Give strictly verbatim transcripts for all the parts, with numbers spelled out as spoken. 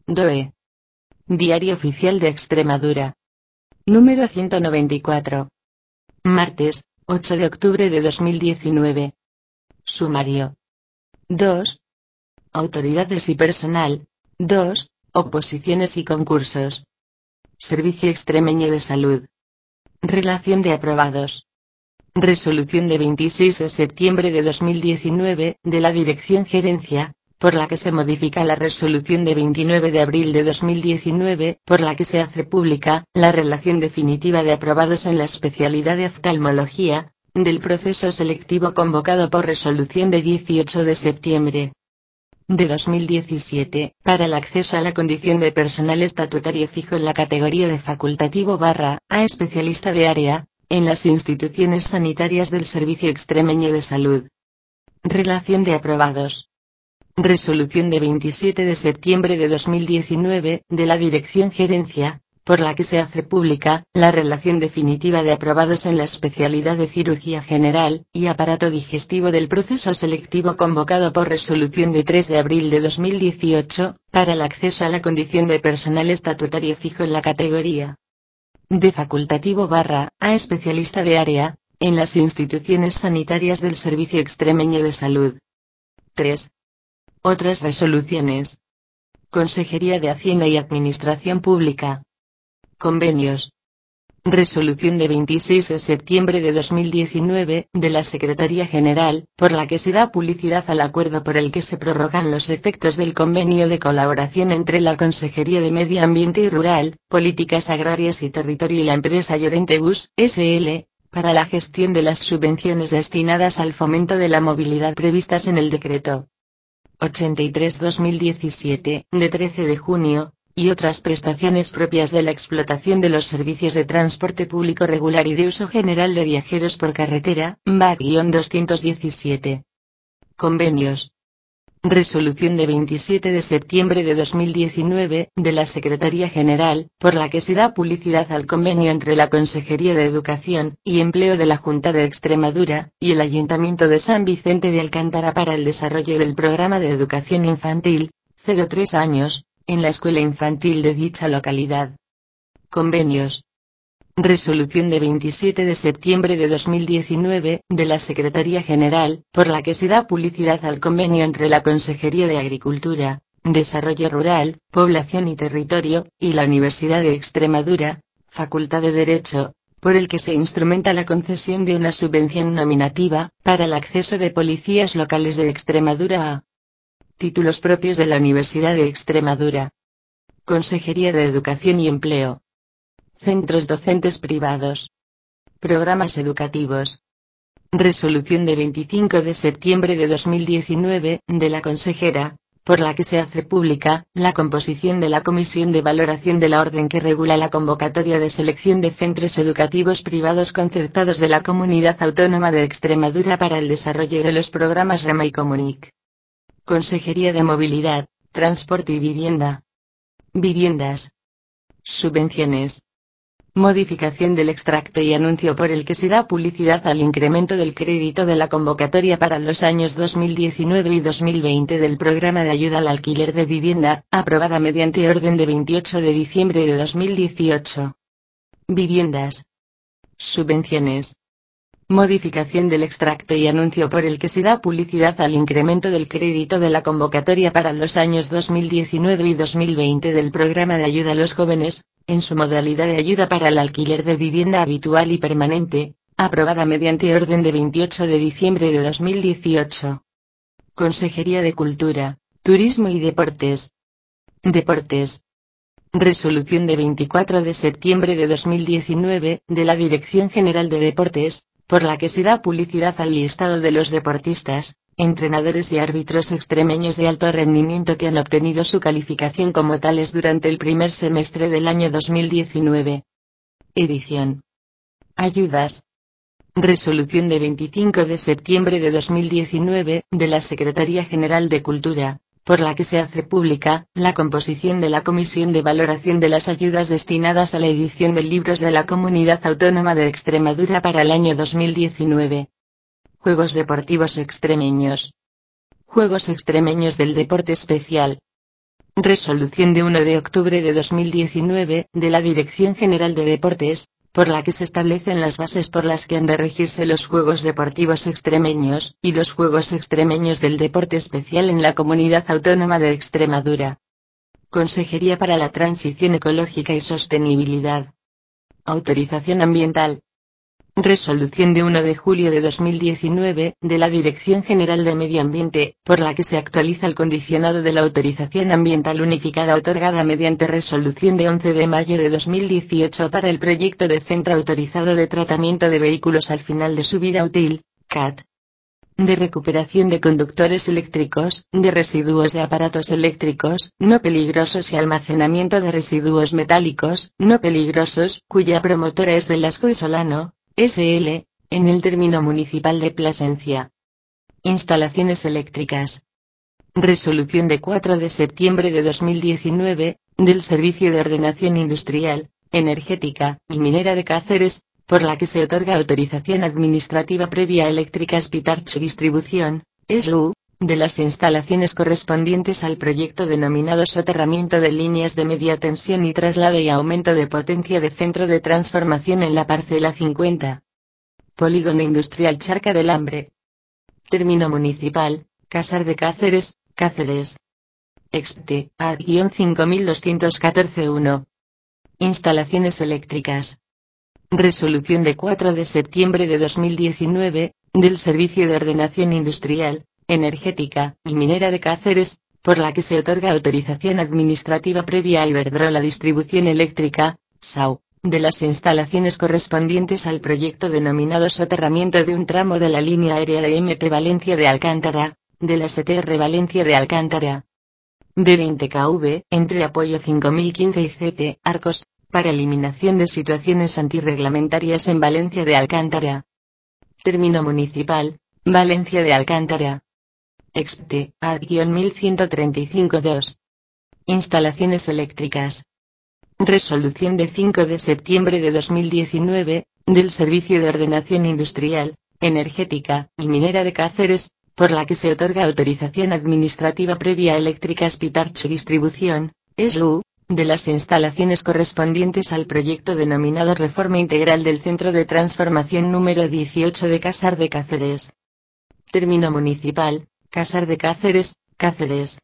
D O E. Diario Oficial de Extremadura. Número ciento noventa y cuatro. Martes, ocho de octubre de dos mil diecinueve. Sumario. dos. Autoridades y personal. dos. Oposiciones y concursos. Servicio Extremeño de Salud. Relación de aprobados. Resolución de veintiséis de septiembre de dos mil diecinueve, de la Dirección Gerencia, por la que se modifica la resolución de veintinueve de abril de dos mil diecinueve, por la que se hace pública la relación definitiva de aprobados en la especialidad de oftalmología, del proceso selectivo convocado por resolución de dieciocho de septiembre de dos mil diecisiete, para el acceso a la condición de personal estatutario fijo en la categoría de facultativo barra A especialista de área, en las instituciones sanitarias del Servicio Extremeño de Salud. Relación de aprobados. Resolución de veintisiete de septiembre de dos mil diecinueve, de la Dirección Gerencia, por la que se hace pública la relación definitiva de aprobados en la especialidad de cirugía general y aparato digestivo del proceso selectivo convocado por resolución de tres de abril de dos mil dieciocho, para el acceso a la condición de personal estatutario fijo en la categoría de facultativo barra A especialista de área, en las instituciones sanitarias del Servicio Extremeño de Salud. tres. Otras resoluciones. Consejería de Hacienda y Administración Pública. Convenios. Resolución de veintiséis de septiembre de dos mil diecinueve, de la Secretaría General, por la que se da publicidad al acuerdo por el que se prorrogan los efectos del convenio de colaboración entre la Consejería de Medio Ambiente y Rural, Políticas Agrarias y Territorio y la empresa Llorente Bus, S L, para la gestión de las subvenciones destinadas al fomento de la movilidad previstas en el Decreto ochenta y tres barra dos mil diecisiete, de trece de junio, y otras prestaciones propias de la explotación de los servicios de transporte público regular y de uso general de viajeros por carretera, V A doscientos diecisiete. Convenios. Resolución de veintisiete de septiembre de dos mil diecinueve, de la Secretaría General, por la que se da publicidad al convenio entre la Consejería de Educación y Empleo de la Junta de Extremadura, y el Ayuntamiento de San Vicente de Alcántara para el desarrollo del programa de educación infantil, cero a tres años, en la escuela infantil de dicha localidad. Convenios. Resolución de veintisiete de septiembre de dos mil diecinueve, de la Secretaría General, por la que se da publicidad al convenio entre la Consejería de Agricultura, Desarrollo Rural, Población y Territorio, y la Universidad de Extremadura, Facultad de Derecho, por el que se instrumenta la concesión de una subvención nominativa, para el acceso de policías locales de Extremadura a títulos propios de la Universidad de Extremadura. Consejería de Educación y Empleo. Centros docentes privados. Programas educativos. Resolución de veinticinco de septiembre de dos mil diecinueve, de la consejera, por la que se hace pública la composición de la Comisión de Valoración de la Orden que regula la convocatoria de selección de centros educativos privados concertados de la Comunidad Autónoma de Extremadura para el desarrollo de los programas Rama y Comunic. Consejería de Movilidad, Transporte y Vivienda. Viviendas. Subvenciones. Modificación del extracto y anuncio por el que se da publicidad al incremento del crédito de la convocatoria para los años dos mil diecinueve y dos mil veinte del Programa de Ayuda al Alquiler de Vivienda, aprobada mediante orden de veintiocho de diciembre de dos mil dieciocho. Viviendas. Subvenciones. Modificación del extracto y anuncio por el que se da publicidad al incremento del crédito de la convocatoria para los años dos mil diecinueve y dos mil veinte del Programa de Ayuda a los Jóvenes, en su modalidad de ayuda para el alquiler de vivienda habitual y permanente, aprobada mediante orden de veintiocho de diciembre de dos mil dieciocho. Consejería de Cultura, Turismo y Deportes. Deportes. Resolución de veinticuatro de septiembre de dos mil diecinueve, de la Dirección General de Deportes, por la que se da publicidad al listado de los deportistas, entrenadores y árbitros extremeños de alto rendimiento que han obtenido su calificación como tales durante el primer semestre del año dos mil diecinueve. Edición. Ayudas. Resolución de veinticinco de septiembre de dos mil diecinueve, de la Secretaría General de Cultura, por la que se hace pública la composición de la Comisión de Valoración de las Ayudas destinadas a la edición de libros de la Comunidad Autónoma de Extremadura para el año dos mil diecinueve. Juegos Deportivos Extremeños. Juegos Extremeños del Deporte Especial. Resolución de uno de octubre de dos mil diecinueve, de la Dirección General de Deportes, por la que se establecen las bases por las que han de regirse los Juegos Deportivos Extremeños, y los Juegos Extremeños del Deporte Especial en la Comunidad Autónoma de Extremadura. Consejería para la Transición Ecológica y Sostenibilidad. Autorización ambiental. Resolución de uno de julio de dos mil diecinueve, de la Dirección General de Medio Ambiente, por la que se actualiza el condicionado de la autorización ambiental unificada otorgada mediante resolución de once de mayo de dos mil dieciocho para el proyecto de Centro Autorizado de Tratamiento de Vehículos al final de su vida útil, C A T. De recuperación de conductores eléctricos, de residuos de aparatos eléctricos, no peligrosos y almacenamiento de residuos metálicos, no peligrosos, cuya promotora es Velasco y Solano, S L, en el término municipal de Plasencia. Instalaciones eléctricas. Resolución de cuatro de septiembre de dos mil diecinueve, del Servicio de Ordenación Industrial, Energética y Minera de Cáceres, por la que se otorga autorización administrativa previa a Eléctricas Pitarchu Distribución, S L U, de las instalaciones correspondientes al proyecto denominado soterramiento de líneas de media tensión y traslado y aumento de potencia de centro de transformación en la parcela cincuenta. Polígono Industrial Charca del Hambre. Término municipal, Casar de Cáceres, Cáceres. Expte, A cinco mil doscientos catorce uno. Instalaciones eléctricas. Resolución de cuatro de septiembre de dos mil diecinueve, del Servicio de Ordenación Industrial, Energética y Minera de Cáceres, por la que se otorga autorización administrativa previa a Iberdrola Distribución Eléctrica, S A U, de las instalaciones correspondientes al proyecto denominado soterramiento de un tramo de la línea aérea de M T Valencia de Alcántara, de la S T R Valencia de Alcántara. D veinte K V, entre apoyo cinco mil quince y C T, Arcos, para eliminación de situaciones antirreglamentarias en Valencia de Alcántara. Término municipal, Valencia de Alcántara. Expte, A mil ciento treinta y cinco dos. Instalaciones eléctricas. Resolución de cinco de septiembre de dos mil diecinueve, del Servicio de Ordenación Industrial, Energética y Minera de Cáceres, por la que se otorga autorización administrativa previa a Eléctricas Pitarchu Distribución, S L U, de las instalaciones correspondientes al proyecto denominado Reforma Integral del Centro de Transformación número dieciocho de Casar de Cáceres. Término municipal, Casar de Cáceres, Cáceres.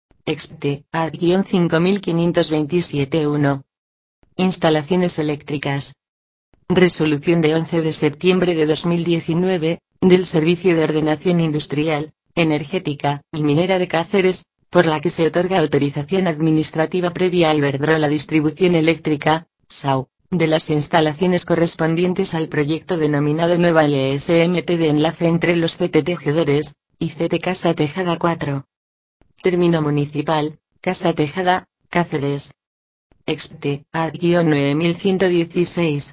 Expte, A cinco mil quinientos veintisiete uno. Instalaciones eléctricas. Resolución de once de septiembre de dos mil diecinueve, del Servicio de Ordenación Industrial, Energética y Minera de Cáceres, por la que se otorga autorización administrativa previa a Iberdrola Distribución Eléctrica, S A U, de las instalaciones correspondientes al proyecto denominado Nueva L S M T de enlace entre los C T Tejedores y C T Casa Tejada cuatro. Término municipal, Casa Tejada, Cáceres. Expte, A nueve mil ciento dieciséis.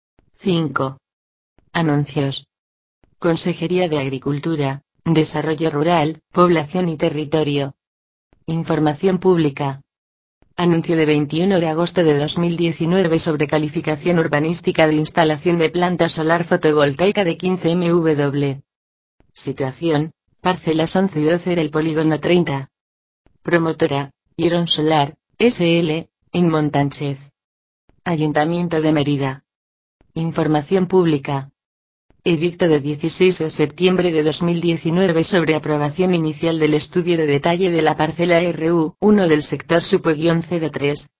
cinco. Anuncios. Consejería de Agricultura, Desarrollo Rural, Población y Territorio. Información pública. Anuncio de veintiuno de agosto de dos mil diecinueve sobre calificación urbanística de instalación de planta solar fotovoltaica de quince megawatts. Situación, parcelas once y doce del polígono treinta. Promotora, Iron Solar, S L, en Montánchez. Ayuntamiento de Mérida. Información pública. Edicto de dieciséis de septiembre de dos mil diecinueve sobre aprobación inicial del estudio de detalle de la parcela R U uno del sector Supo-C D tres,